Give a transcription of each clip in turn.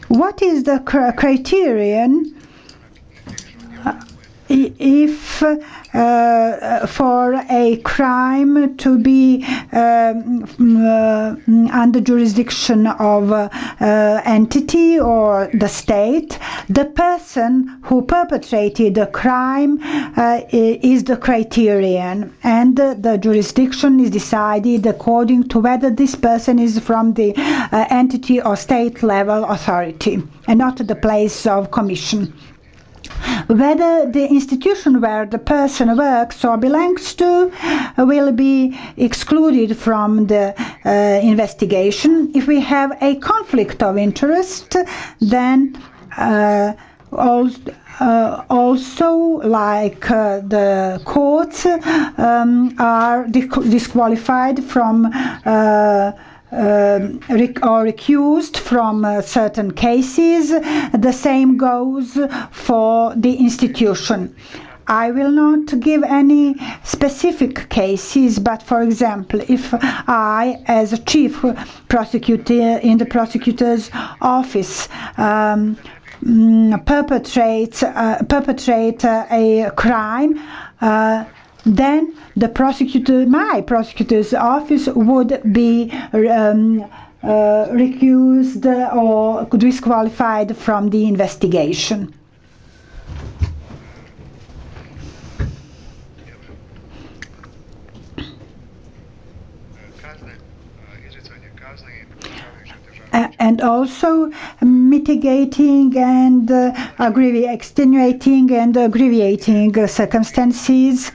What is the criterion if for a crime to be under jurisdiction of entity or the state, the person who perpetrated the crime is the criterion, and the jurisdiction is decided according to whether this person is from the entity or state level authority and not the place of commission. Whether the institution where the person works or belongs to will be excluded from the investigation. If we have a conflict of interest, then also, like the courts are disqualified from or recused from certain cases. The same goes for the institution. I will not give any specific cases, but for example, if I, as a chief prosecutor in the prosecutor's office, perpetrate a crime, then my prosecutor's office would be recused or disqualified from the investigation. And also mitigating and extenuating and aggravating circumstances.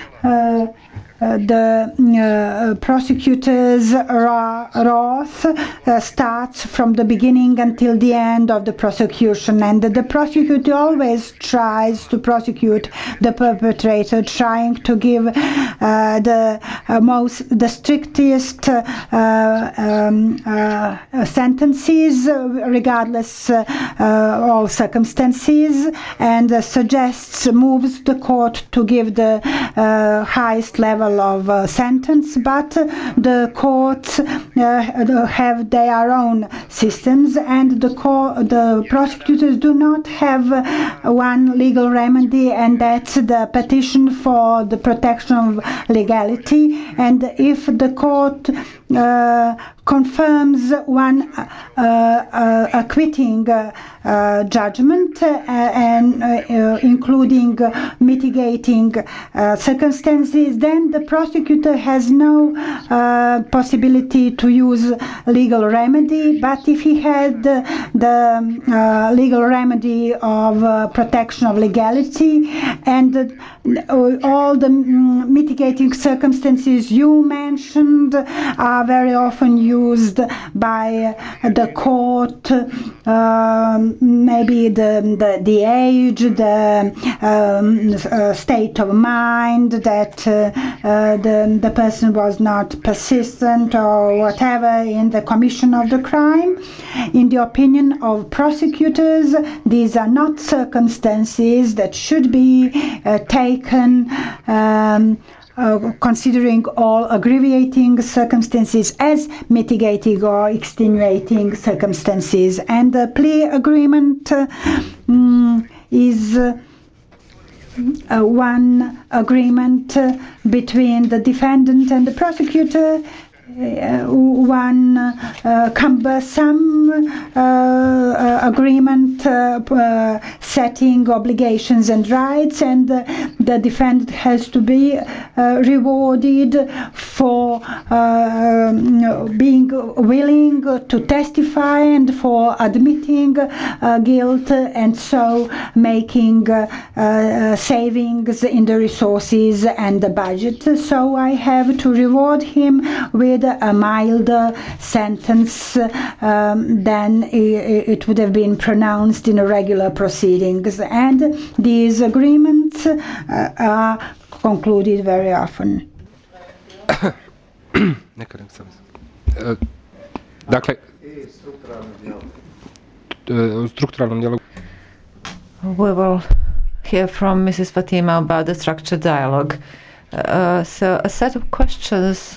The prosecutor's wrath starts from the beginning until the end of the prosecution, and the prosecutor always tries to prosecute the perpetrator, trying to give the strictest sentences regardless of circumstances, and moves the court to give the highest level of sentence, but the courts have their own systems, and the prosecutors do not have one legal remedy, and that's the petition for the protection of legality. And if the court confirms one acquitting judgment and including mitigating circumstances, then the prosecutor has no possibility to use legal remedy. But if he had the legal remedy of protection of legality and all the mitigating circumstances you mentioned are very often used by the court, maybe the age, the state of mind, that the person was not persistent or whatever in the commission of the crime. In the opinion of prosecutors, these are not circumstances that should be taken considering all aggravating circumstances as mitigating or extenuating circumstances. And the plea agreement is one agreement between the defendant and the prosecutor, one cumbersome agreement setting obligations and rights, and the defendant has to be rewarded for being willing to testify and for admitting guilt, and so making savings in the resources and the budget. So I have to reward him with a milder sentence than it would have been pronounced in a regular proceedings. And these agreements are concluded very often. Dakle, strukturalnom dijalogu. We will hear from Mrs. Fatima about the structured dialogue. So a set of questions